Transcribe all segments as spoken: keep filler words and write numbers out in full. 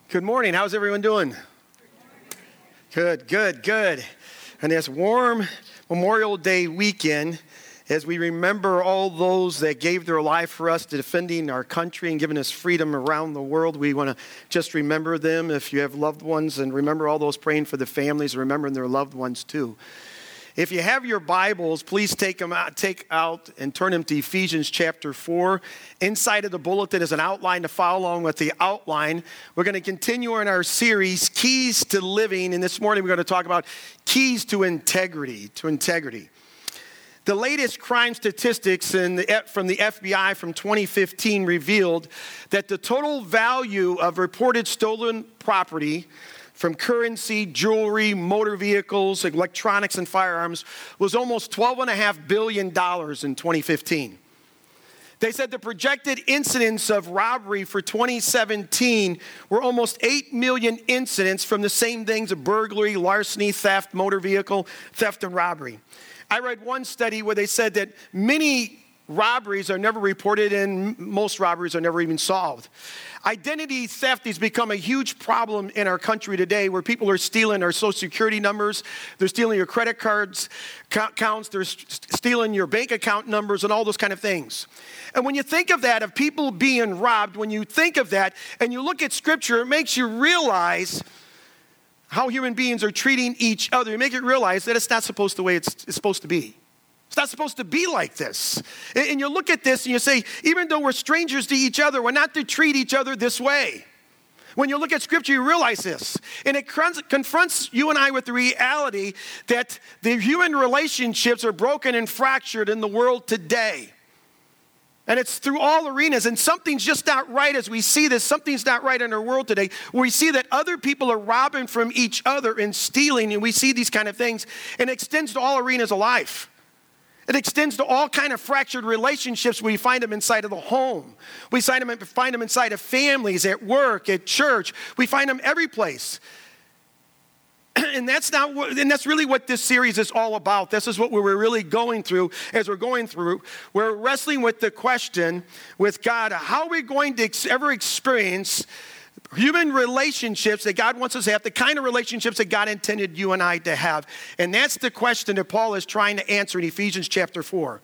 Good morning. How's everyone doing? Good, good, good. And this warm Memorial Day weekend, as we remember all those that gave their life for us to defending our country and giving us freedom around the world, we want to just remember them. If you have loved ones, and remember all those praying for the families, remembering their loved ones too. If you have your Bibles, please take them out, take out and turn them to Ephesians chapter four. Inside of the bulletin is an outline to follow along with the outline. We're going to continue in our series, Keys to Living, and this morning we're going to talk about keys to integrity, to integrity. The latest crime statistics in the, from the F B I from twenty fifteen revealed that the total value of reported stolen property from currency, jewelry, motor vehicles, electronics, and firearms was almost twelve point five billion dollars in twenty fifteen. They said the projected incidents of robbery for twenty seventeen were almost eight million incidents from the same things of burglary, larceny, theft, motor vehicle, theft, and robbery. I read one study where they said that many robberies are never reported and most robberies are never even solved. Identity theft has become a huge problem in our country today, where people are stealing our social security numbers, they're stealing your credit cards accounts, they're stealing your bank account numbers and all those kind of things. And when you think of that, of people being robbed, when you think of that and you look at Scripture, it makes you realize how human beings are treating each other. You make it realize that it's not supposed the way it's, it's supposed to be. It's not supposed to be like this. And you look at this and you say, even though we're strangers to each other, we're not to treat each other this way. When you look at Scripture, you realize this. And it confronts you and I with the reality that the human relationships are broken and fractured in the world today. And it's through all arenas, and something's just not right as we see this. Something's not right in our world today, where we see that other people are robbing from each other and stealing, and we see these kind of things, and it extends to all arenas of life. It extends to all kind of fractured relationships. We find them inside of the home. We find them, find them inside of families, at work, at church. We find them every place. And that's not what, and that's really what this series is all about. This is what we're really going through as we're going through. We're wrestling with the question with God, how are we going to ex- ever experience human relationships that God wants us to have, the kind of relationships that God intended you and I to have? And that's the question that Paul is trying to answer in Ephesians chapter four.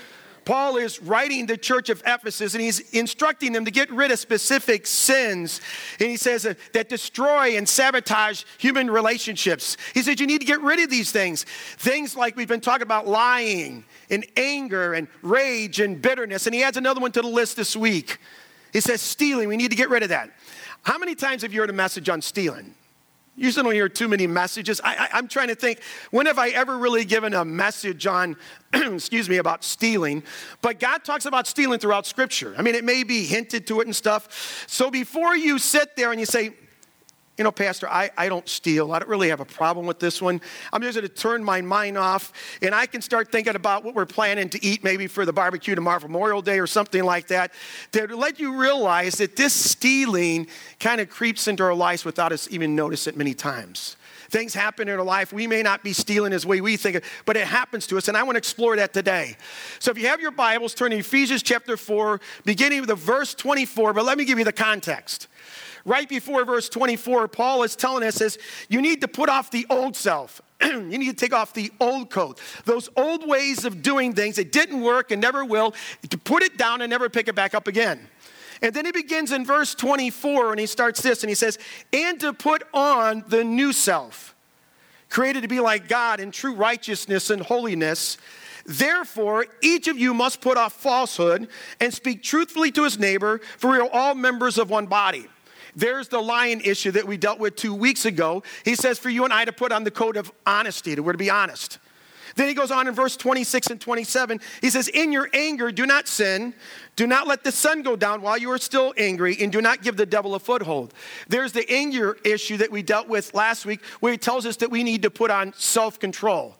Paul is writing the church of Ephesus, and he's instructing them to get rid of specific sins. And he says that, that destroy and sabotage human relationships. He said you need to get rid of these things. Things like we've been talking about, lying and anger and rage and bitterness. And he adds another one to the list this week. He says stealing. We need to get rid of that. How many times have you heard a message on stealing? You usually don't hear too many messages. I, I, I'm trying to think, when have I ever really given a message on, excuse me, about stealing? But God talks about stealing throughout Scripture. I mean, it may be hinted to it and stuff. So before you sit there and you say, you know, Pastor, I, I don't steal. I don't really have a problem with this one. I'm just going to turn my mind off, and I can start thinking about what we're planning to eat maybe for the barbecue tomorrow for Memorial Day or something like that, to let you realize that this stealing kind of creeps into our lives without us even notice it many times. Things happen in our life. We may not be stealing as way we think it, but it happens to us, and I want to explore that today. So if you have your Bibles, turn to Ephesians chapter four, beginning with the verse twenty-four, but let me give you the context. Right before verse twenty-four, Paul is telling us, says, you need to put off the old self. You need to take off the old coat. Those old ways of doing things that didn't work and never will, to put it down and never pick it back up again. And then he begins in verse twenty-four, and he starts this, and he says, and to put on the new self, created to be like God in true righteousness and holiness. Therefore, each of you must put off falsehood and speak truthfully to his neighbor, for we are all members of one body. There's the lying issue that we dealt with two weeks ago. He says for you and I to put on the code of honesty, that we're to be honest. Then he goes on in verse twenty-six and twenty-seven. He says, in your anger, do not sin. Do not let the sun go down while you are still angry, and do not give the devil a foothold. There's the anger issue that we dealt with last week, where he tells us that we need to put on self-control.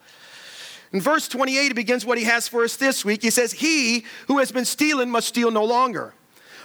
In verse twenty-eight, it begins what he has for us this week. He says, he who has been stealing must steal no longer,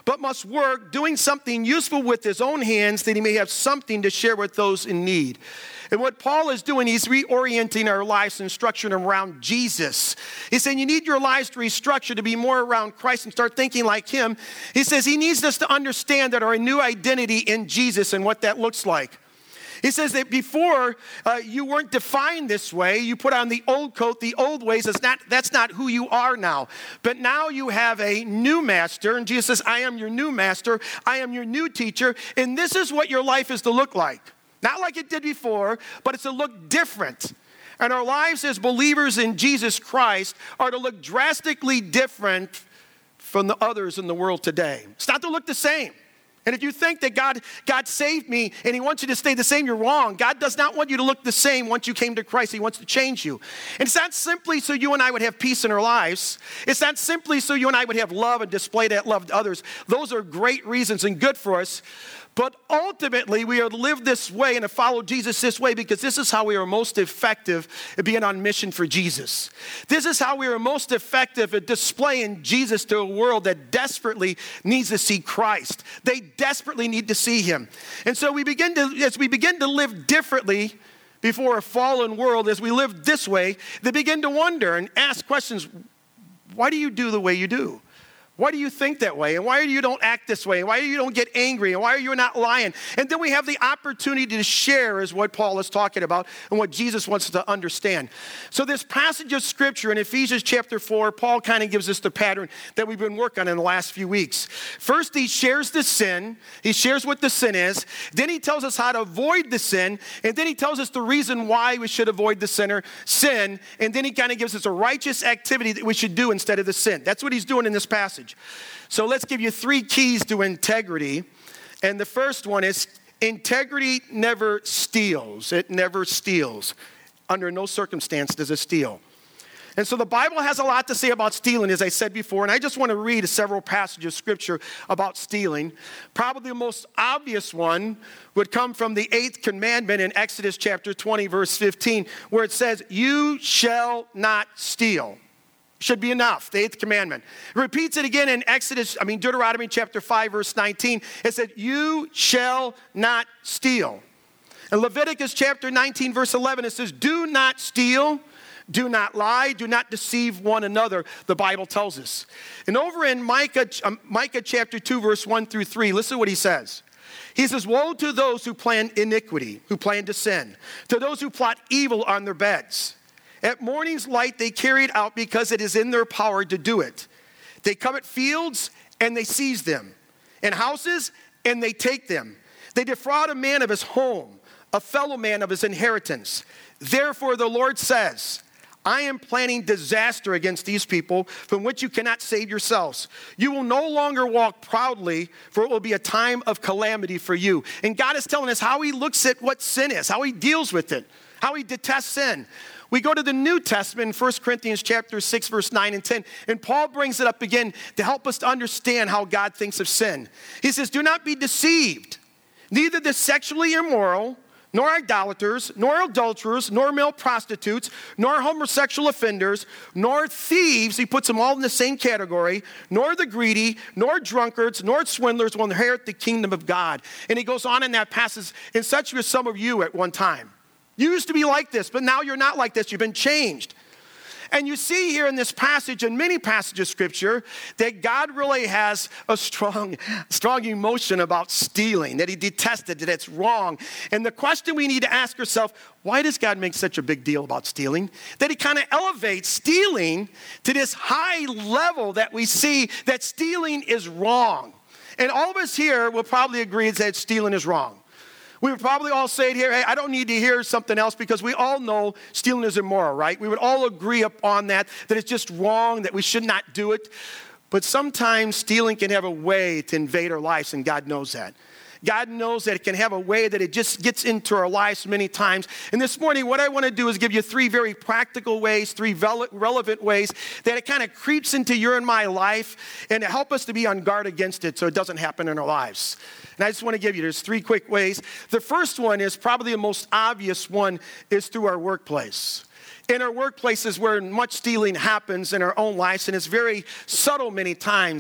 but must work doing something useful with his own hands that he may have something to share with those in need. And what Paul is doing, he's reorienting our lives and structuring them around Jesus. He's saying you need your lives to restructure to be more around Christ and start thinking like him. He says he needs us to understand that our new identity in Jesus and what that looks like. He says that before uh, you weren't defined this way. You put on the old coat, the old ways. That's not, that's not who you are now. But now you have a new master. And Jesus says, I am your new master. I am your new teacher. And this is what your life is to look like. Not like it did before, but it's to look different. And our lives as believers in Jesus Christ are to look drastically different from the others in the world today. It's not to look the same. And if you think that God, God saved me and he wants you to stay the same, you're wrong. God does not want you to look the same once you came to Christ. He wants to change you. And it's not simply so you and I would have peace in our lives. It's not simply so you and I would have love and display that love to others. Those are great reasons and good for us. But ultimately, we are to live this way and to follow Jesus this way because this is how we are most effective at being on mission for Jesus. This is how we are most effective at displaying Jesus to a world that desperately needs to see Christ. They desperately need to see him. And so we begin to, as we begin to live differently before a fallen world, as we live this way, they begin to wonder and ask questions. Why do you do the way you do? Why do you think that way? And why you don't act this way? And why you don't get angry? And why are you not lying? And then we have the opportunity to share is what Paul is talking about and what Jesus wants us to understand. So this passage of scripture in Ephesians chapter four, Paul kind of gives us the pattern that we've been working on in the last few weeks. First, he shares the sin. He shares what the sin is. Then he tells us how to avoid the sin. And then he tells us the reason why we should avoid the sinner, sin. And then he kind of gives us a righteous activity that we should do instead of the sin. That's what he's doing in this passage. So let's give you three keys to integrity. And the first one is integrity never steals. It never steals. Under no circumstance does it steal. And so the Bible has a lot to say about stealing, as I said before. And I just want to read several passages of scripture about stealing. Probably the most obvious one would come from the eighth commandment in Exodus chapter twenty, verse fifteen, where it says, you shall not steal. Should be enough, the eighth commandment. It repeats it again in Exodus, I mean Deuteronomy chapter five, verse nineteen. It said, you shall not steal. In Leviticus chapter nineteen, verse eleven, it says, do not steal, do not lie, do not deceive one another, the Bible tells us. And over in Micah, um, Micah chapter two, verse one through three, listen to what he says. He says, woe to those who plan iniquity, who plan to sin, to those who plot evil on their beds. At morning's light, they carry it out because it is in their power to do it. They covet fields and they seize them, and houses and they take them. They defraud a man of his home, a fellow man of his inheritance. Therefore, the Lord says, I am planning disaster against these people from which you cannot save yourselves. You will no longer walk proudly, for it will be a time of calamity for you. And God is telling us how he looks at what sin is, how he deals with it, how he detests sin. We go to the New Testament in First Corinthians chapter six, verse nine and ten, and Paul brings it up again to help us to understand how God thinks of sin. He says, do not be deceived. Neither the sexually immoral, nor idolaters, nor adulterers, nor male prostitutes, nor homosexual offenders, nor thieves, he puts them all in the same category, nor the greedy, nor drunkards, nor swindlers will inherit the kingdom of God. And he goes on in that passage, and such were some of you at one time. You used to be like this, but now you're not like this. You've been changed. And you see here in this passage and many passages of scripture that God really has a strong, strong emotion about stealing, that he detested, that it's wrong. And the question we need to ask ourselves, why does God make such a big deal about stealing? That he kind of elevates stealing to this high level that we see that stealing is wrong. And all of us here will probably agree that stealing is wrong. We would probably all say it here, hey, I don't need to hear something else because we all know stealing is immoral, right? We would all agree upon that, that it's just wrong, that we should not do it. But sometimes stealing can have a way to invade our lives, and God knows that. God knows that it can have a way that it just gets into our lives many times. And this morning, what I want to do is give you three very practical ways, three relevant ways that it kind of creeps into your and my life and to help us to be on guard against it so it doesn't happen in our lives. And I just want to give you, there's three quick ways. The first one is probably the most obvious one is through our workplace. In our workplaces where much stealing happens in our own lives, and it's very subtle many times.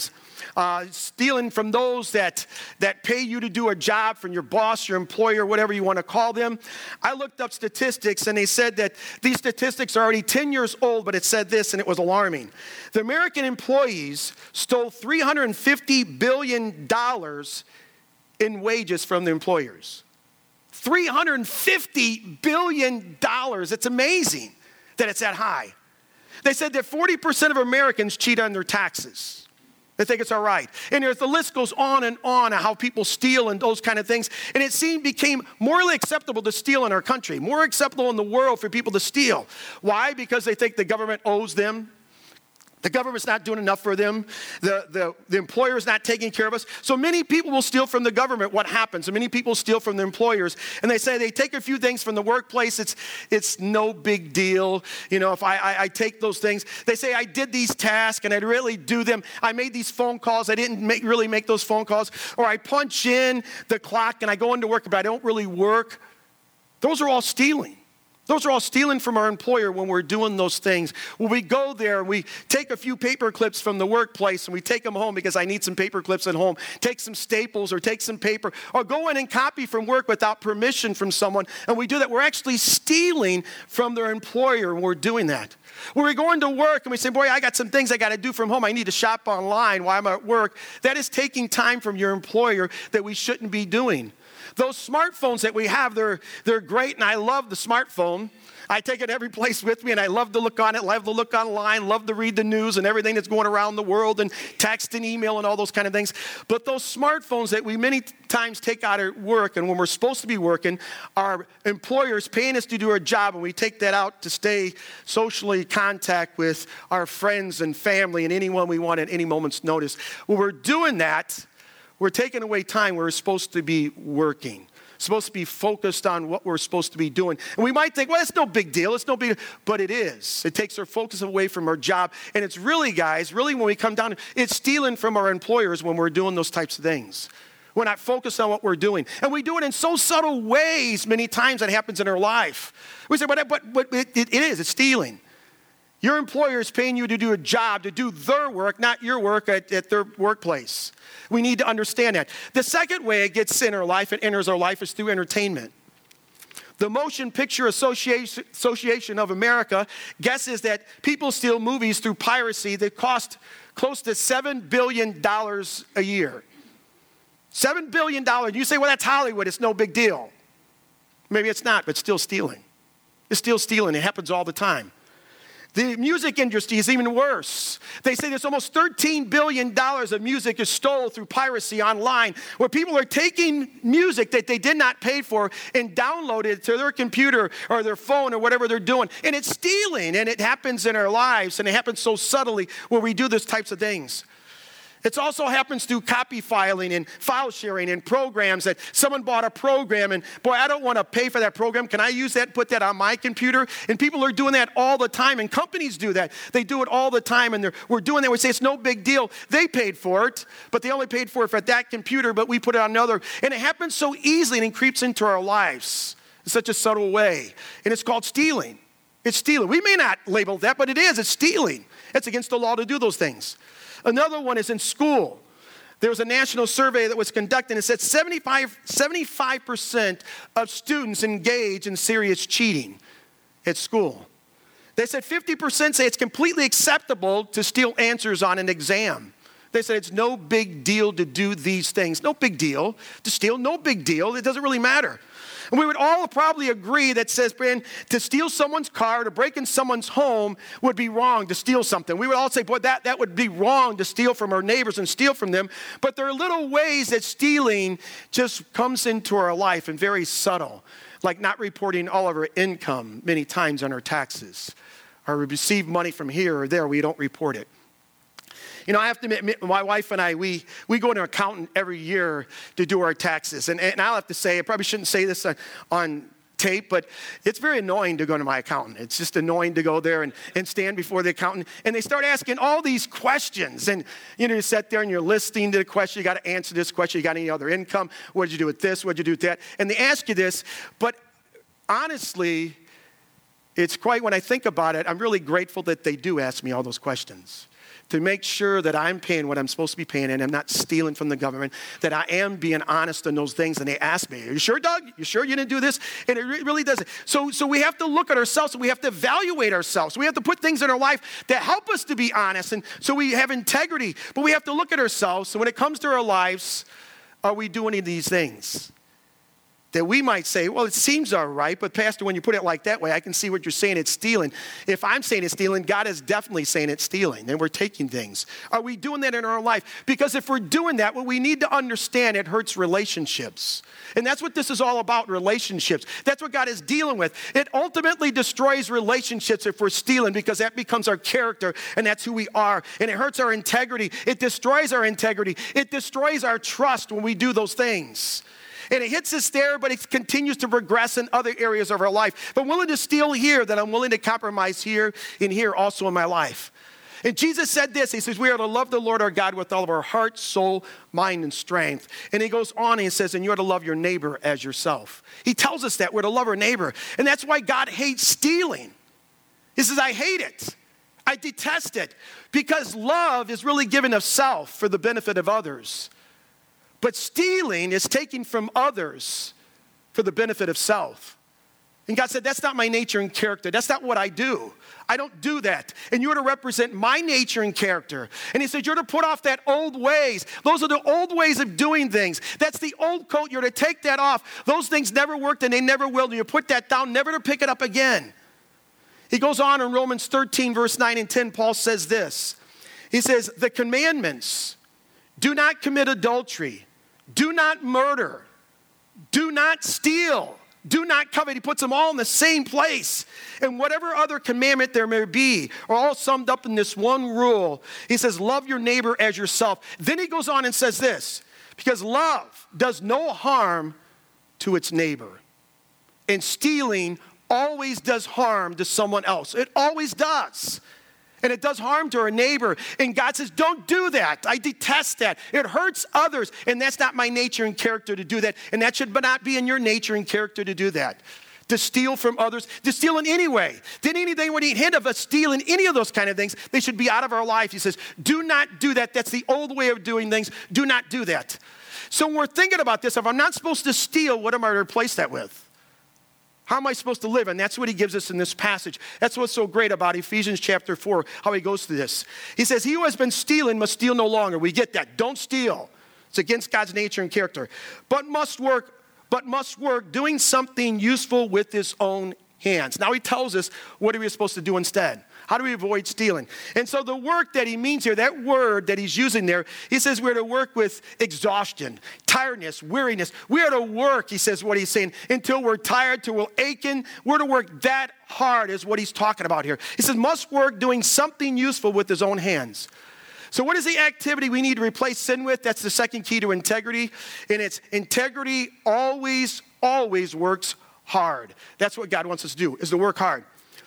uh, stealing from those that, that pay you to do a job, from your boss, your employer, whatever you want to call them. I looked up statistics, and they said that these statistics are already ten years old, but it said this, and it was alarming. The American employees stole three hundred fifty billion dollars in wages from the employers. three hundred fifty billion dollars. It's amazing that it's that high. They said that forty percent of Americans cheat on their taxes. They think it's all right. And there's, the list goes on and on of how people steal and those kind of things. And it seemed became morally acceptable to steal in our country, more acceptable in the world for people to steal. Why? Because they think the government owes them. The government's not doing enough for them. The, the, the employer's not taking care of us. So many people will steal from the government. What happens? So many people steal from the employers. And they say they take a few things from the workplace. It's, it's no big deal. You know, if I, I, I take those things. They say I did these tasks and I really do them. I made these phone calls. I didn't make, really make those phone calls. Or I punch in the clock and I go into work, but I don't really work. Those are all stealing. Those are all stealing from our employer when we're doing those things. When we go there, we take a few paper clips from the workplace and we take them home because I need some paper clips at home. Take some staples or take some paper or go in and copy from work without permission from someone. And we do that. We're actually stealing from their employer when we're doing that. When we're going to work and we say, boy, I got some things I got to do from home. I need to shop online while I'm at work. That is taking time from your employer that we shouldn't be doing. Those smartphones that we have, they're, they're great, and I love the smartphone. I take it every place with me, and I love to look on it, love to look online, love to read the news and everything that's going around the world, and text and email and all those kind of things. But those smartphones that we many times take out at work, and when we're supposed to be working, our employers paying us to do our job, and we take that out to stay socially in contact with our friends and family and anyone we want at any moment's notice. When we're doing that, we're taking away time where we're supposed to be working, supposed to be focused on what we're supposed to be doing. And we might think, well, it's no big deal. It's no big deal. But it is. It takes our focus away from our job. And it's really, guys, really when we come down, it's stealing from our employers when we're doing those types of things. We're not focused on what we're doing. And we do it in so subtle ways many times that happens in our life. We say, but, but, but it, it is. It's stealing. Your employer is paying you to do a job, to do their work, not your work at, at their workplace. We need to understand that. The second way it gets in our life, it enters our life, is through entertainment. The Motion Picture Association, Association of America guesses that people steal movies through piracy that cost close to seven billion dollars a year. seven billion dollars. You say, well, that's Hollywood. It's no big deal. Maybe it's not, but still stealing. It's still stealing. It happens all the time. The music industry is even worse. They say there's almost thirteen billion dollars of music is stolen through piracy online, where people are taking music that they did not pay for and download it to their computer or their phone or whatever they're doing. And it's stealing, and it happens in our lives, and it happens so subtly when we do those types of things. It also happens through copy filing and file sharing and programs that someone bought a program and, boy, I don't want to pay for that program. Can I use that and put that on my computer? And people are doing that all the time, and companies do that. They do it all the time, and we're doing that. We say it's no big deal. They paid for it, but they only paid for it for that computer, but we put it on another. And it happens so easily, and it creeps into our lives in such a subtle way. And it's called stealing. It's stealing. We may not label that, but it is. It's stealing. It's against the law to do those things. Another one is in school. There was a national survey that was conducted, and it said seventy-five, seventy-five percent of students engage in serious cheating at school. They said fifty percent say it's completely acceptable to steal answers on an exam. They said it's no big deal to do these things. No big deal to steal. No big deal. It doesn't really matter. And we would all probably agree that says, Brandon, to steal someone's car, to break in someone's home would be wrong to steal something. We would all say, boy, that, that would be wrong to steal from our neighbors and steal from them. But there are little ways that stealing just comes into our life and very subtle, like not reporting all of our income many times on our taxes, or we receive money from here or there, we don't report it. You know, I have to admit, my wife and I, we, we go to an accountant every year to do our taxes. And, and I'll have to say, I probably shouldn't say this on, on tape, but it's very annoying to go to my accountant. It's just annoying to go there and, and stand before the accountant. And they start asking all these questions. And, you know, you sit there and you're listening to the question. You got to answer this question. You got any other income? What did you do with this? What did you do with that? And they ask you this. But honestly, it's quite, when I think about it, I'm really grateful that they do ask me all those questions. to make sure that I'm paying what I'm supposed to be paying and I'm not stealing from the government, that I am being honest in those things. And they ask me, are you sure, Doug? You sure you didn't do this? And it really doesn't. So, so we have to look at ourselves and we have to evaluate ourselves. We have to put things in our life that help us to be honest. And so we have integrity, but we have to look at ourselves. So when it comes to our lives, are we doing any of these things? That we might say, well, it seems all right, but Pastor, when you put it like that way, I can see what you're saying, it's stealing. If I'm saying it's stealing, God is definitely saying it's stealing, and we're taking things. Are we doing that in our life? Because if we're doing that, what we need to understand, it hurts relationships. And that's what this is all about, relationships. That's what God is dealing with. It ultimately destroys relationships if we're stealing, because that becomes our character, and that's who we are. And it hurts our integrity. It destroys our integrity. It destroys our trust when we do those things. And it hits us there, but it continues to progress in other areas of our life. If I'm willing to steal here, then I'm willing to compromise here and here also in my life. And Jesus said this, he says, we are to love the Lord our God with all of our heart, soul, mind, and strength. And he goes on and he says, and you are to love your neighbor as yourself. He tells us that we're to love our neighbor. And that's why God hates stealing. He says, I hate it. I detest it. Because love is really giving of self for the benefit of others. But stealing is taking from others for the benefit of self. And God said, that's not my nature and character. That's not what I do. I don't do that. And you're to represent my nature and character. And he said, you're to put off that old ways. Those are the old ways of doing things. That's the old coat. You're to take that off. Those things never worked and they never will. And you put that down, never to pick it up again. He goes on in Romans thirteen, verse nine and ten, Paul says this. He says, the commandments, do not commit adultery. Do not murder. Do not steal. Do not covet. He puts them all in the same place. And whatever other commandment there may be are all summed up in this one rule. He says, love your neighbor as yourself. Then he goes on and says this, because love does no harm to its neighbor. And stealing always does harm to someone else. It always does. And it does harm to our neighbor. And God says, don't do that. I detest that. It hurts others. And that's not my nature and character to do that. And that should not be in your nature and character to do that. To steal from others, to steal in any way. Did anything would hint of us stealing any of those kind of things, they should be out of our life. He says, do not do that. That's the old way of doing things. Do not do that. So when we're thinking about this, if I'm not supposed to steal, what am I to replace that with? How am I supposed to live? And that's what he gives us in this passage. That's what's so great about Ephesians chapter four, how he goes through this. He says, he who has been stealing must steal no longer. We get that. Don't steal. It's against God's nature and character. But must work, but must work doing something useful with his own hands. Now he tells us what are we supposed to do instead. How do we avoid stealing? And so the work that he means here, that word that he's using there, he says we're to work with exhaustion, tiredness, weariness. We are to work, he says what he's saying, until we're tired, till we're aching. We're to work that hard is what he's talking about here. He says must work doing something useful with his own hands. So what is the activity we need to replace sin with? That's the second key to integrity. And it's integrity always, always works hard. That's what God wants us to do, is to work hard.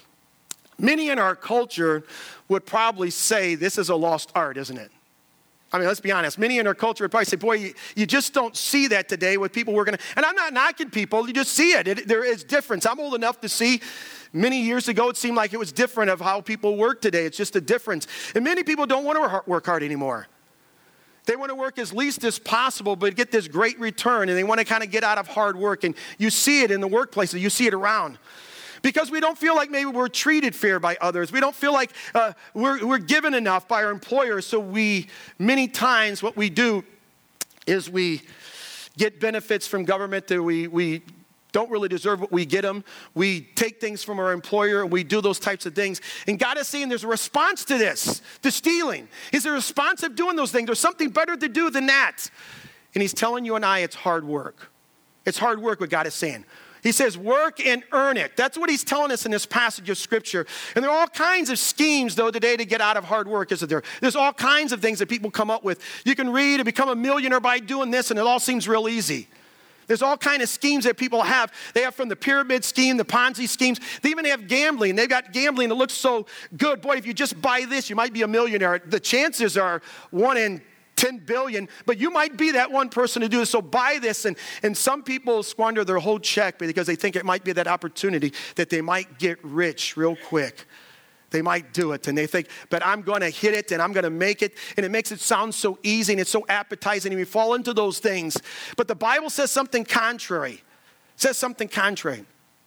Many in our culture would probably say this is a lost art, isn't it? I mean, let's be honest. Many in our culture would probably say, boy, you, you just don't see that today with people working. And I'm not knocking people. You just see it. it. There is difference. I'm old enough to see many years ago it seemed like it was different of how people work today. It's just a difference. And many people don't want to work hard anymore. They want to work as least as possible, but get this great return. And they want to kind of get out of hard work. And you see it in the workplace. You see it around. Because we don't feel like maybe we're treated fair by others. We don't feel like uh, we're, we're given enough by our employers. So we, many times what we do is we get benefits from government that we, we don't really deserve what we get them. We take things from our employer and we do those types of things. And God is saying there's a response to this, to stealing. Is a response of doing those things. There's something better to do than that. And he's telling you and I it's hard work. It's hard work what God is saying. He says, work and earn it. That's what he's telling us in this passage of Scripture. And there are all kinds of schemes, though, today to get out of hard work, isn't there? There's all kinds of things that people come up with. You can read and become a millionaire by doing this, and it all seems real easy. There's all kinds of schemes that people have. They have from the pyramid scheme, the Ponzi schemes. They even have gambling. They've got gambling that looks so good. Boy, if you just buy this, you might be a millionaire. The chances are one in ten billion, but you might be that one person to do this. So buy this. And, and some people squander their whole check because they think it might be that opportunity that they might get rich real quick. They might do it, and they think, but I'm going to hit it, and I'm going to make it, and it makes it sound so easy, and it's so appetizing, and we fall into those things. But the Bible says something contrary. It says something contrary.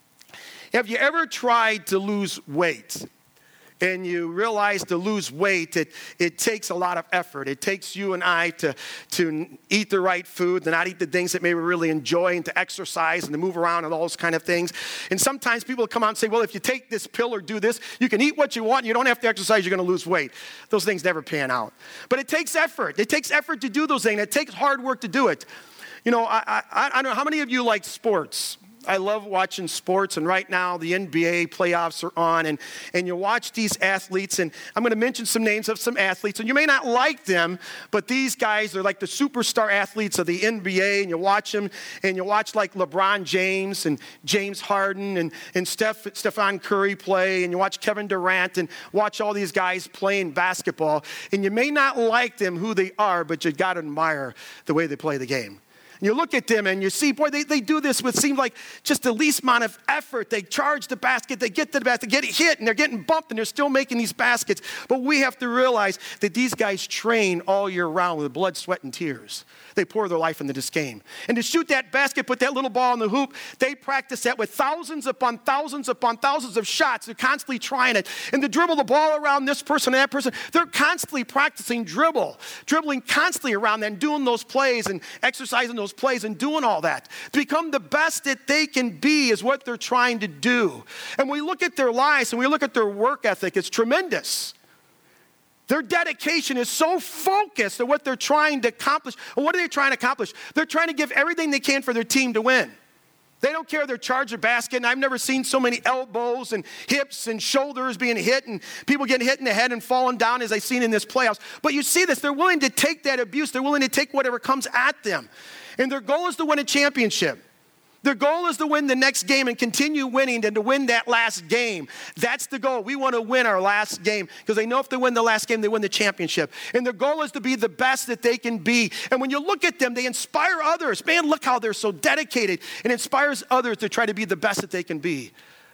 Have you ever tried to lose weight? And you realize to lose weight, it, it takes a lot of effort. It takes you and I to, to eat the right food, to not eat the things that maybe we really enjoy, and to exercise and to move around and all those kind of things. And sometimes people come out and say, well, if you take this pill or do this, you can eat what you want, and you don't have to exercise, you're going to lose weight. Those things never pan out. But it takes effort. It takes effort to do those things. It takes hard work to do it. You know, I, I, I don't know, how many of you like sports? I love watching sports, and right now the N B A playoffs are on, and, and you watch these athletes, and I'm going to mention some names of some athletes, and you may not like them, but these guys are like the superstar athletes of the N B A, and you watch them, and you watch like LeBron James and James Harden and, and Steph, Stephen Curry play, and you watch Kevin Durant, and watch all these guys playing basketball, and you may not like them, who they are, but you got to admire the way they play the game. You look at them and you see, boy, they, they do this with seems like just the least amount of effort. They charge the basket, they get to the basket, get hit, and they're getting bumped, and they're still making these baskets. But we have to realize that these guys train all year round with blood, sweat, and tears. They pour their life into this game. And to shoot that basket, put that little ball in the hoop, they practice that with thousands upon thousands upon thousands of shots. They're constantly trying it. And to dribble the ball around this person and that person, they're constantly practicing dribble, dribbling constantly around and doing those plays and exercising those plays and doing all that. To become the best that they can be is what they're trying to do. And we look at their lives and we look at their work ethic, it's tremendous. Their dedication is so focused on what they're trying to accomplish. And what are they trying to accomplish? They're trying to give everything they can for their team to win. They don't care if they're charged a basket, and I've never seen so many elbows and hips and shoulders being hit and people getting hit in the head and falling down as I've seen in this playoffs. But you see this, they're willing to take that abuse. They're willing to take whatever comes at them. And their goal is to win a championship. Their goal is to win the next game and continue winning and to win that last game. That's the goal. We want to win our last game because they know if they win the last game, they win the championship. And their goal is to be the best that they can be. And when you look at them, they inspire others. Man, look how they're so dedicated. It inspires others to try to be the best that they can be.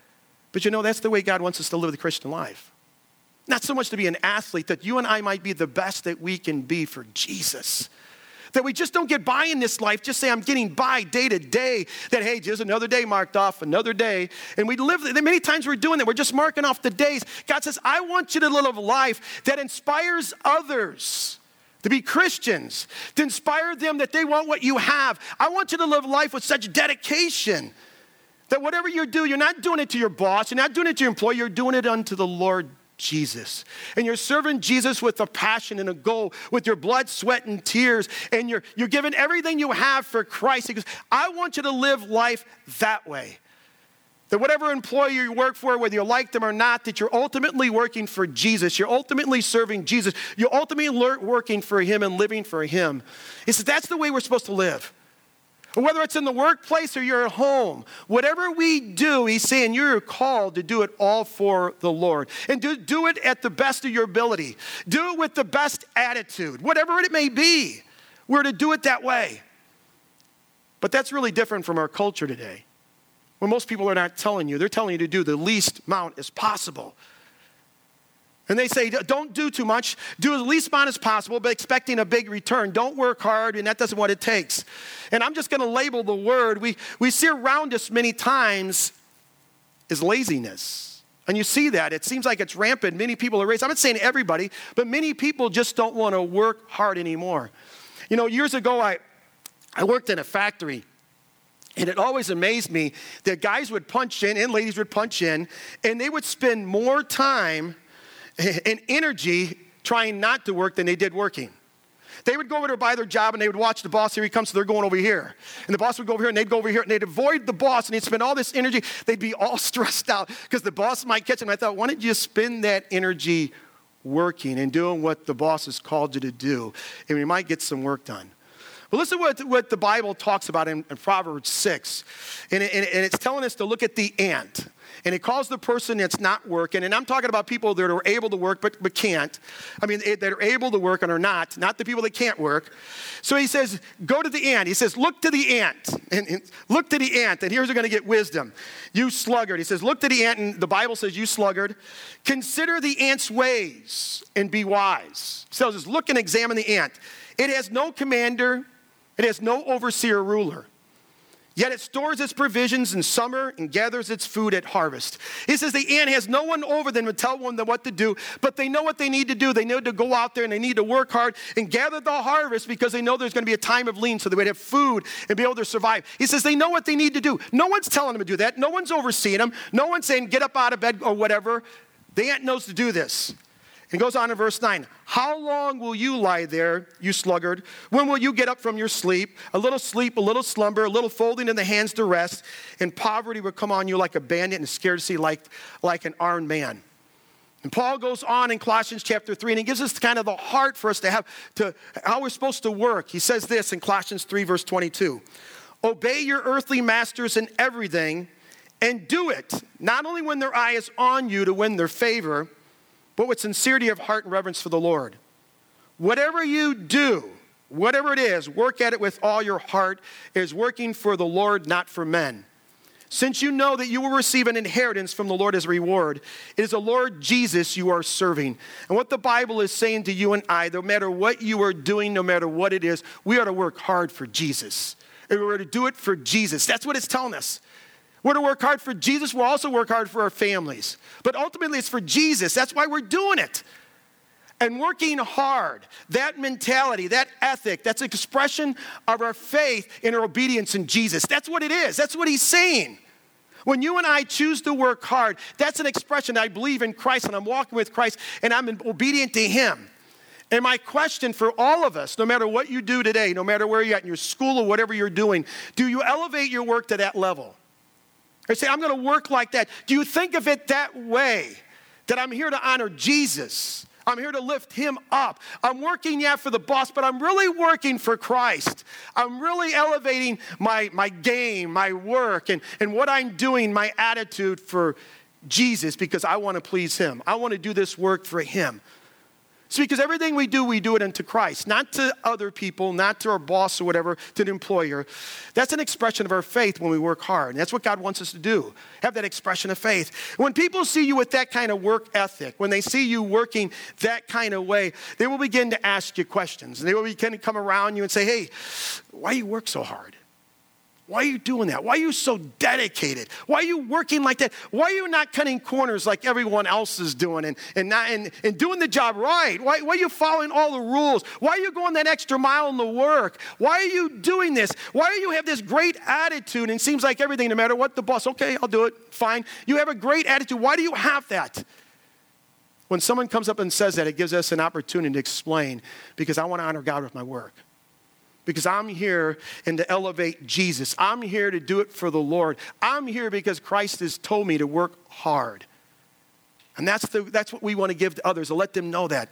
But you know, that's the way God wants us to live the Christian life. Not so much to be an athlete, that you and I might be the best that we can be for Jesus. That we just don't get by in this life, just say I'm getting by day to day, that hey, just another day marked off, another day. And we live, many times we're doing that, we're just marking off the days. God says, I want you to live a life that inspires others to be Christians, to inspire them that they want what you have. I want you to live life with such dedication that whatever you do, you're not doing it to your boss, you're not doing it to your employer, you're doing it unto the Lord Jesus. And you're serving Jesus with a passion and a goal, with your blood, sweat, and tears. And you're, you're giving everything you have for Christ. Because I want you to live life that way. That whatever employer you work for, whether you like them or not, that you're ultimately working for Jesus. You're ultimately serving Jesus. You're ultimately working for him and living for him. He says that's the way we're supposed to live. Whether it's in the workplace or you're at home, whatever we do, he's saying you're called to do it all for the Lord. And do, do it at the best of your ability. Do it with the best attitude, whatever it may be. We're to do it that way. But that's really different from our culture today. Where most people are not telling you. They're telling you to do the least amount as possible. And they say, don't do too much. Do the least amount as possible, but expecting a big return. Don't work hard, and that doesn't what it takes. And I'm just going to label the word. We, we see around us many times is laziness. And you see that. It seems like it's rampant. Many people are raised. I'm not saying everybody, but many people just don't want to work hard anymore. You know, years ago, I, I worked in a factory. And it always amazed me that guys would punch in and ladies would punch in, and they would spend more time and energy trying not to work than they did working. They would go over there by their job and they would watch the boss. Here he comes, so they're going over here. And the boss would go over here and they'd go over here and they'd avoid the boss and they'd spend all this energy. They'd be all stressed out because the boss might catch them. I thought, why don't you spend that energy working and doing what the boss has called you to do? And we might get some work done. Well, listen to what, what the Bible talks about in, in Proverbs six. And, it, and it's telling us to look at the ant. And he calls the person that's not working, and I'm talking about people that are able to work but, but can't. I mean, that are able to work and are not, not the people that can't work. So he says, go to the ant. He says, look to the ant. And, and look to the ant, and here's where you're going to get wisdom. You sluggard. He says, look to the ant, and the Bible says, you sluggard. Consider the ant's ways and be wise. So just look and examine the ant. It has no commander. It has no overseer or ruler. Yet it stores its provisions in summer and gathers its food at harvest. He says the ant has no one over them to tell them what to do, but they know what they need to do. They need to go out there and they need to work hard and gather the harvest because they know there's going to be a time of lean so they would have food and be able to survive. He says they know what they need to do. No one's telling them to do that. No one's overseeing them. No one's saying get up out of bed or whatever. The ant knows to do this. It goes on in verse nine. How long will you lie there, you sluggard? When will you get up from your sleep? A little sleep, a little slumber, a little folding in the hands to rest, and poverty will come on you like a bandit and scarcity like, like an armed man. And Paul goes on in Colossians chapter three, and he gives us kind of the heart for us to have, to how we're supposed to work. He says this in Colossians three, verse twenty-two. Obey your earthly masters in everything, and do it, not only when their eye is on you to win their favor, but with sincerity of heart and reverence for the Lord. Whatever you do, whatever it is, work at it with all your heart. It is working for the Lord, not for men. Since you know that you will receive an inheritance from the Lord as a reward, it is the Lord Jesus you are serving. And what the Bible is saying to you and I, no matter what you are doing, no matter what it is, we ought to work hard for Jesus. And we're to do it for Jesus. That's what it's telling us. We're to work hard for Jesus. We'll also work hard for our families. But ultimately, it's for Jesus. That's why we're doing it. And working hard, that mentality, that ethic, that's an expression of our faith and our obedience in Jesus. That's what it is. That's what he's saying. When you and I choose to work hard, that's an expression I believe in Christ and I'm walking with Christ and I'm obedient to him. And my question for all of us, no matter what you do today, no matter where you're at in your school or whatever you're doing, do you elevate your work to that level? Or say, I'm going to work like that. Do you think of it that way? That I'm here to honor Jesus. I'm here to lift him up. I'm working, yeah, for the boss, but I'm really working for Christ. I'm really elevating my, my game, my work, and, and what I'm doing, my attitude for Jesus because I want to please him. I want to do this work for him. See, because everything we do, we do it unto Christ, not to other people, not to our boss or whatever, to the employer. That's an expression of our faith when we work hard. And that's what God wants us to do, have that expression of faith. When people see you with that kind of work ethic, when they see you working that kind of way, they will begin to ask you questions. And they will begin to come around you and say, hey, why do you work so hard? Why are you doing that? Why are you so dedicated? Why are you working like that? Why are you not cutting corners like everyone else is doing and, and, not, and, and doing the job right? Why, why are you following all the rules? Why are you going that extra mile in the work? Why are you doing this? Why do you have this great attitude and it seems like everything, no matter what the boss, okay, I'll do it, fine. You have a great attitude. Why do you have that? When someone comes up and says that, it gives us an opportunity to explain because I want to honor God with my work. Because I'm here and to elevate Jesus. I'm here to do it for the Lord. I'm here because Christ has told me to work hard. And that's the that's what we want to give to others, to let them know that.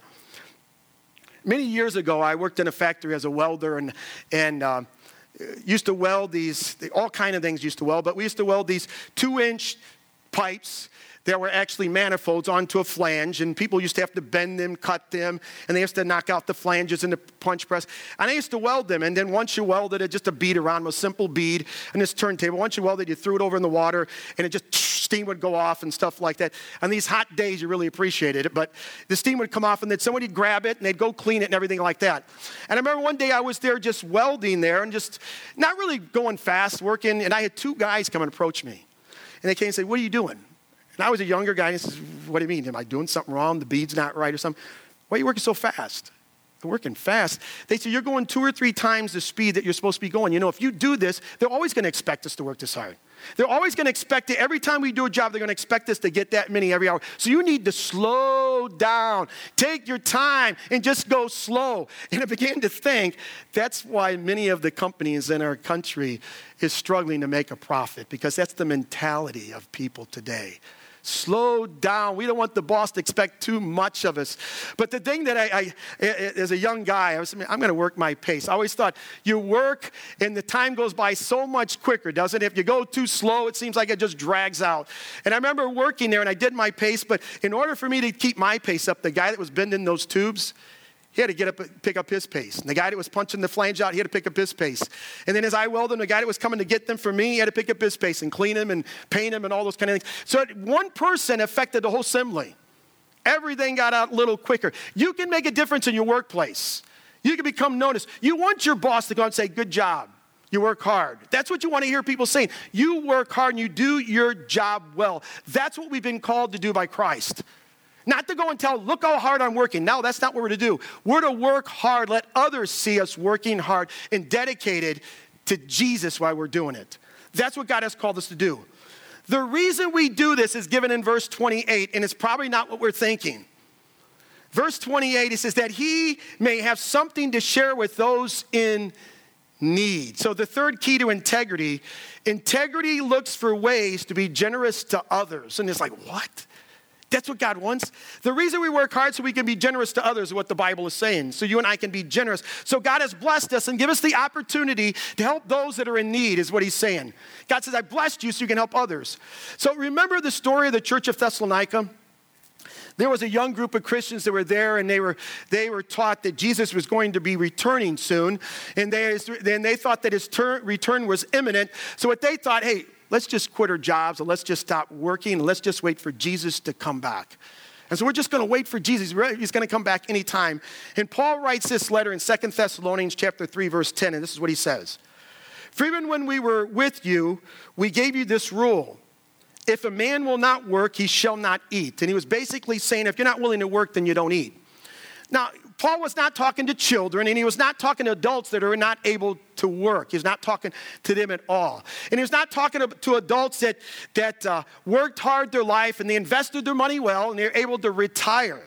Many years ago, I worked in a factory as a welder and, and uh, used to weld these, all kind of things used to weld, but we used to weld these two-inch pipes that were actually manifolds onto a flange, and people used to have to bend them, cut them, and they used to knock out the flanges in the punch press. And I used to weld them, and then once you welded it, just a bead around them, a simple bead, and this turntable. Once you welded it, you threw it over in the water, and it just, steam would go off and stuff like that. On these hot days, you really appreciated it, but the steam would come off, and then somebody would grab it, and they'd go clean it and everything like that. And I remember one day I was there just welding there, and just not really going fast, working, and I had two guys come and approach me. And they came and said, what are you doing? And I was a younger guy, and he says, what do you mean? Am I doing something wrong? The bead's not right or something? Why are you working so fast? I'm working fast. They say, you're going two or three times the speed that you're supposed to be going. You know, if you do this, they're always going to expect us to work this hard. They're always going to expect it. Every time we do a job, they're going to expect us to get that many every hour. So you need to slow down. Take your time and just go slow. And I began to think that's why many of the companies in our country is struggling to make a profit, because that's the mentality of people today. Slow down. We don't want the boss to expect too much of us. But the thing that I, I as a young guy, I was, I'm going to work my pace. I always thought you work and the time goes by so much quicker, doesn't it? If you go too slow, it seems like it just drags out. And I remember working there and I did my pace, but in order for me to keep my pace up, the guy that was bending those tubes, he had to get up and pick up his pace. And the guy that was punching the flange out, he had to pick up his pace. And then as I welded them, the guy that was coming to get them for me, he had to pick up his pace and clean them and paint them and all those kind of things. So one person affected the whole assembly. Everything got out a little quicker. You can make a difference in your workplace. You can become noticed. You want your boss to go and say, good job. You work hard. That's what you want to hear people saying. You work hard and you do your job well. That's what we've been called to do by Christ. Not to go and tell, look how hard I'm working. No, that's not what we're to do. We're to work hard. Let others see us working hard and dedicated to Jesus while we're doing it. That's what God has called us to do. The reason we do this is given in verse twenty-eight, and it's probably not what we're thinking. Verse twenty-eight, it says that he may have something to share with those in need. So the third key to integrity, integrity looks for ways to be generous to others. And it's like, what? That's what God wants. The reason we work hard so we can be generous to others is what the Bible is saying. So you and I can be generous. So God has blessed us and give us the opportunity to help those that are in need is what he's saying. God says, I blessed you so you can help others. So remember the story of the church of Thessalonica? There was a young group of Christians that were there, and they were they were taught that Jesus was going to be returning soon, and they then they thought that his turn, return was imminent. So what they thought, hey, let's just quit our jobs and let's just stop working and let's just wait for Jesus to come back. And so we're just going to wait for Jesus. He's going to come back anytime. And Paul writes this letter in Second Thessalonians chapter three, verse ten, and this is what he says. For even when we were with you, we gave you this rule. If a man will not work, he shall not eat. And he was basically saying, if you're not willing to work, then you don't eat. Now, Paul was not talking to children, and he was not talking to adults that are not able to work. He's not talking to them at all. And he was not talking to, to adults that, that uh, worked hard their life, and they invested their money well, and they're able to retire.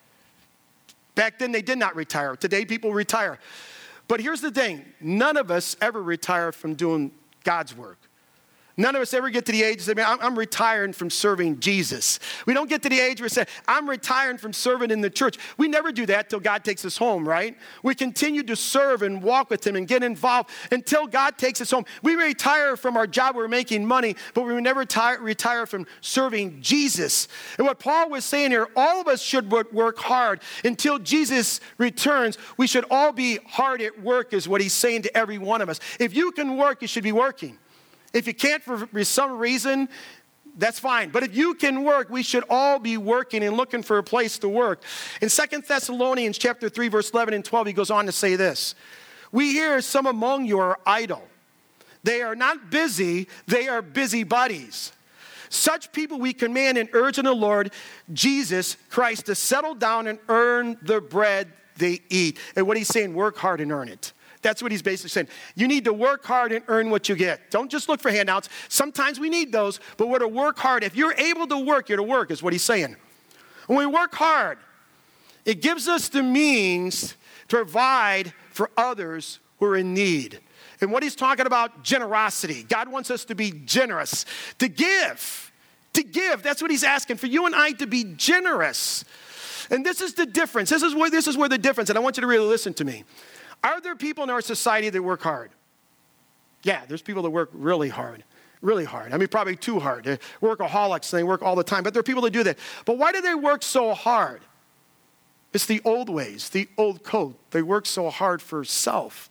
Back then, they did not retire. Today, people retire. But here's the thing. None of us ever retire from doing God's work. None of us ever get to the age of saying, I'm, I'm retiring from serving Jesus. We don't get to the age where we say, I'm retiring from serving in the church. We never do that till God takes us home, right? We continue to serve and walk with him and get involved until God takes us home. We retire from our job where we're making money, but we never retire, retire from serving Jesus. And what Paul was saying here, all of us should work hard until Jesus returns. We should all be hard at work is what he's saying to every one of us. If you can work, you should be working. If you can't for some reason, that's fine. But if you can work, we should all be working and looking for a place to work. In Second Thessalonians chapter three, verse eleven and twelve, he goes on to say this. We hear some among you are idle. They are not busy, they are busybodies. Such people we command and urge in the Lord Jesus Christ to settle down and earn the bread they eat. And what he's saying, work hard and earn it. That's what he's basically saying. You need to work hard and earn what you get. Don't just look for handouts. Sometimes we need those, but we're to work hard. If you're able to work, you're to work, is what he's saying. When we work hard, it gives us the means to provide for others who are in need. And what he's talking about, generosity. God wants us to be generous, to give, to give. That's what he's asking, for you and I to be generous. And this is the difference. This is where, this is where the difference, and I want you to really listen to me. Are there people in our society that work hard? Yeah, there's people that work really hard, really hard. I mean, probably too hard. They're workaholics, and they work all the time, but there are people that do that. But why do they work so hard? It's the old ways, the old code. They work so hard for self.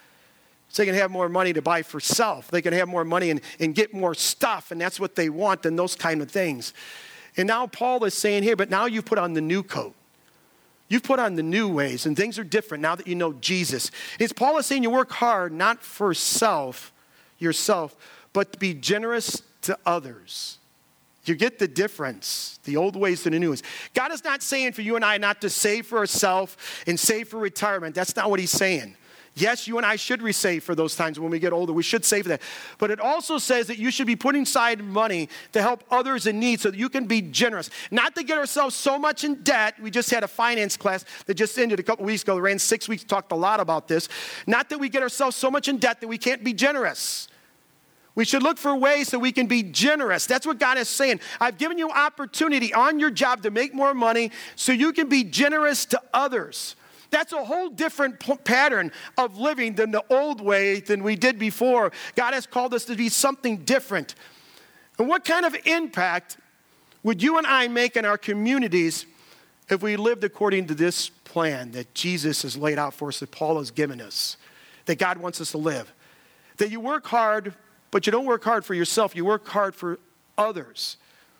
So they can have more money to buy for self. They can have more money and, and get more stuff, and that's what they want and those kind of things. And now Paul is saying here, but now you've put on the new coat. You've put on the new ways, and things are different now that you know Jesus. It's Paul is saying you work hard, not for self, yourself, but to be generous to others. You get the difference, the old ways and the new ways. God is not saying for you and I not to save for ourselves and save for retirement. That's not what he's saying. Yes, you and I should save for those times when we get older. We should save for that. But it also says that you should be putting aside money to help others in need so that you can be generous. Not to get ourselves so much in debt. We just had a finance class that just ended a couple weeks ago. It ran six weeks, talked a lot about this. Not that we get ourselves so much in debt that we can't be generous. We should look for ways so we can be generous. That's what God is saying. I've given you opportunity on your job to make more money so you can be generous to others. That's a whole different p- pattern of living than the old way than we did before. God has called us to be something different. And what kind of impact would you and I make in our communities if we lived according to this plan that Jesus has laid out for us, that Paul has given us, that God wants us to live? That you work hard, but you don't work hard for yourself. You work hard for others.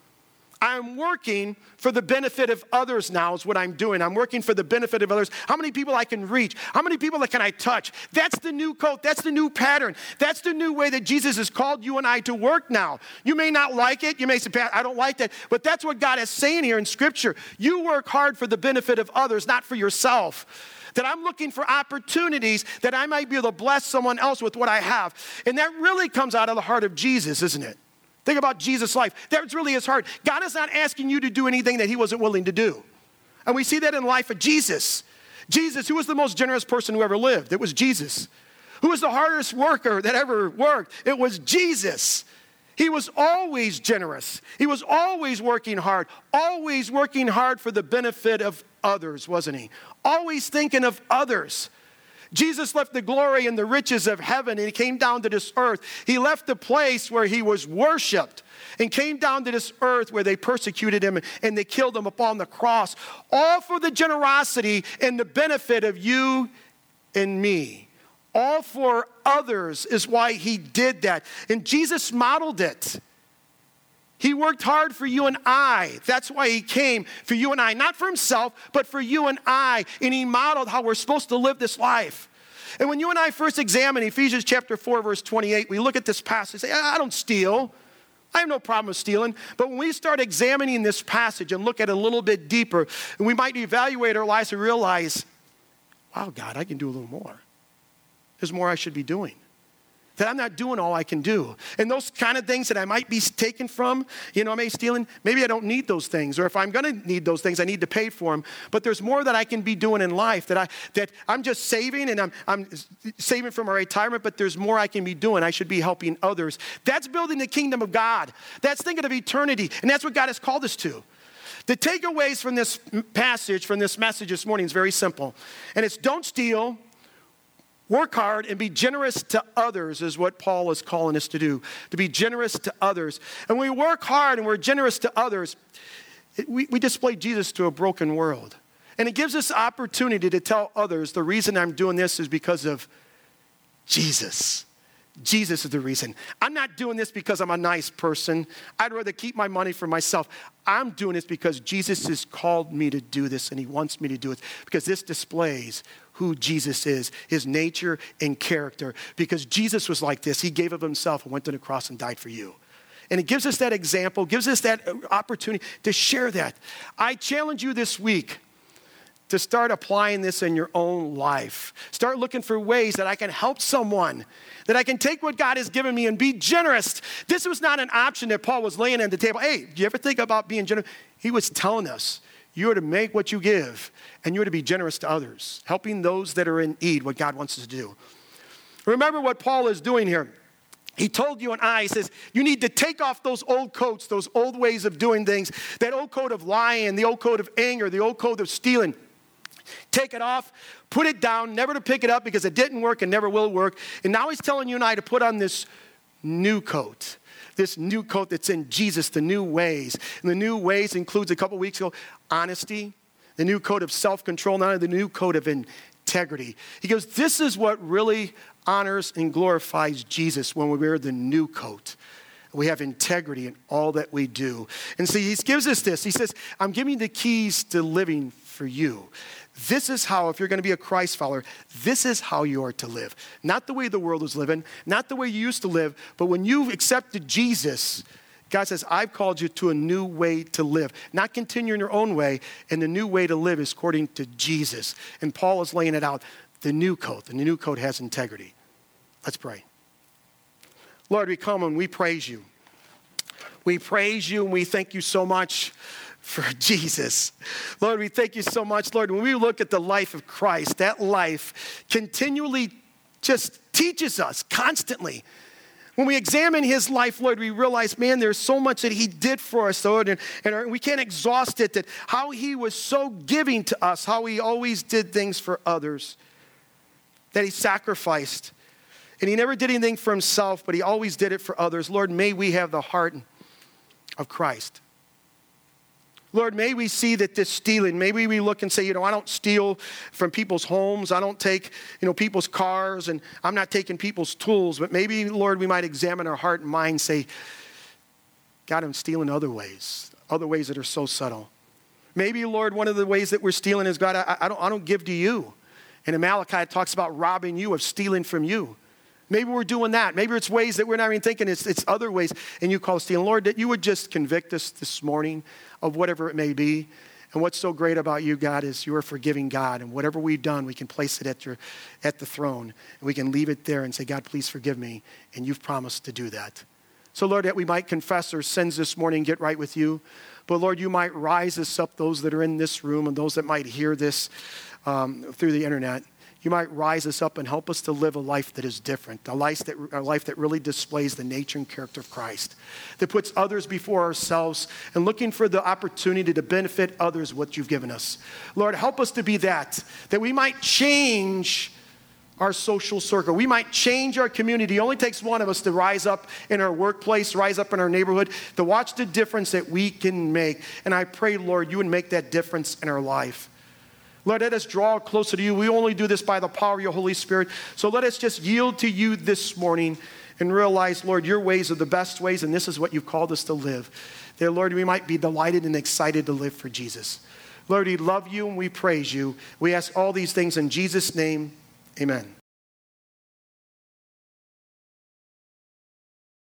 I'm working for the benefit of others now is what I'm doing. I'm working for the benefit of others. How many people I can reach? How many people that can I touch? That's the new code. That's the new pattern. That's the new way that Jesus has called you and I to work now. You may not like it. You may say, Pat, I don't like that. But that's what God is saying here in Scripture. You work hard for the benefit of others, not for yourself. That I'm looking for opportunities that I might be able to bless someone else with what I have. And that really comes out of the heart of Jesus, isn't it? Think about Jesus' life. That's really his heart. God is not asking you to do anything that he wasn't willing to do. And we see that in the life of Jesus. Jesus, who was the most generous person who ever lived? It was Jesus. Who was the hardest worker that ever worked? It was Jesus. He was always generous. He was always working hard, always working hard for the benefit of others, wasn't he? Always thinking of others. Jesus left the glory and the riches of heaven and he came down to this earth. He left the place where he was worshiped and came down to this earth where they persecuted him and they killed him upon the cross, all for the generosity and the benefit of you and me. All for others is why he did that. And Jesus modeled it. He worked hard for you and I. That's why he came for you and I. Not for himself, but for you and I. And he modeled how we're supposed to live this life. And when you and I first examine Ephesians chapter four, verse twenty-eight, we look at this passage and say, I don't steal. I have no problem with stealing. But when we start examining this passage and look at it a little bit deeper, and we might evaluate our lives and realize, wow, God, I can do a little more. There's more I should be doing. That I'm not doing all I can do. And those kind of things that I might be taken from, you know, I may be stealing, maybe I don't need those things. Or if I'm going to need those things, I need to pay for them. But there's more that I can be doing in life that, I, that I'm just saving and I'm, I'm saving for my retirement, but there's more I can be doing. I should be helping others. That's building the kingdom of God. That's thinking of eternity. And that's what God has called us to. The takeaways from this passage, from this message this morning is very simple. And it's don't steal. Work hard and be generous to others is what Paul is calling us to do, to be generous to others. And when we work hard and we're generous to others, it, we, we display Jesus to a broken world. And it gives us opportunity to tell others the reason I'm doing this is because of Jesus. Jesus is the reason. I'm not doing this because I'm a nice person. I'd rather keep my money for myself. I'm doing this because Jesus has called me to do this and he wants me to do it because this displays who Jesus is, his nature and character. Because Jesus was like this. He gave of himself and went to the cross and died for you. And it gives us that example, gives us that opportunity to share that. I challenge you this week to start applying this in your own life. Start looking for ways that I can help someone, that I can take what God has given me and be generous. This was not an option that Paul was laying on the table. Hey, do you ever think about being generous? He was telling us, you are to make what you give, and you are to be generous to others, helping those that are in need, what God wants us to do. Remember what Paul is doing here. He told you and I, he says, you need to take off those old coats, those old ways of doing things, that old coat of lying, the old coat of anger, the old coat of stealing. Take it off, put it down, never to pick it up because it didn't work and never will work. And now he's telling you and I to put on this new coat. This new coat that's in Jesus, the new ways. And the new ways includes a couple weeks ago, honesty, the new coat of self-control, not the new coat of integrity. He goes, this is what really honors and glorifies Jesus when we wear the new coat. We have integrity in all that we do. And so he gives us this. He says, I'm giving you the keys to living for you. This is how, if you're going to be a Christ follower, this is how you are to live. Not the way the world is living, not the way you used to live, but when you've accepted Jesus, God says, I've called you to a new way to live. Not continue in your own way, and the new way to live is according to Jesus. And Paul is laying it out, the new coat. And the new coat has integrity. Let's pray. Lord, we come and we praise you. We praise you and we thank you so much for Jesus. Lord, we thank you so much, Lord. When we look at the life of Christ, that life continually just teaches us constantly When we examine his life, Lord, we realize, man, there's so much that he did for us, Lord, and, and we can't exhaust it, that how he was so giving to us, how he always did things for others, that he sacrificed. And he never did anything for himself, but he always did it for others. Lord, may we have the heart of Christ. Lord, may we see that this stealing, maybe we look and say, you know, I don't steal from people's homes. I don't take, you know, people's cars, and I'm not taking people's tools. But maybe, Lord, we might examine our heart and mind and say, God, I'm stealing other ways, other ways that are so subtle. Maybe, Lord, one of the ways that we're stealing is, God, I, I, don't, I don't give to you. And in Malachi, it talks about robbing you, of stealing from you. Maybe we're doing that. Maybe it's ways that we're not even thinking. It's, it's other ways, and you call it stealing. Lord, that you would just convict us this morning of whatever it may be. And what's so great about you, God, is you are forgiving God. And whatever we've done, we can place it at your at the throne. And we can leave it there and say, God, please forgive me. And you've promised to do that. So, Lord, that we might confess our sins this morning and get right with you. But, Lord, you might rise us up, those that are in this room and those that might hear this um, through the internet. You might rise us up and help us to live a life that is different, a life that, a life that really displays the nature and character of Christ, that puts others before ourselves and looking for the opportunity to benefit others what you've given us. Lord, help us to be that, that we might change our social circle. We might change our community. It only takes one of us to rise up in our workplace, rise up in our neighborhood, to watch the difference that we can make. And I pray, Lord, you would make that difference in our life. Lord, let us draw closer to you. We only do this by the power of your Holy Spirit. So let us just yield to you this morning and realize, Lord, your ways are the best ways, and this is what you've called us to live. That, Lord, we might be delighted and excited to live for Jesus. Lord, we love you and we praise you. We ask all these things in Jesus' name. Amen.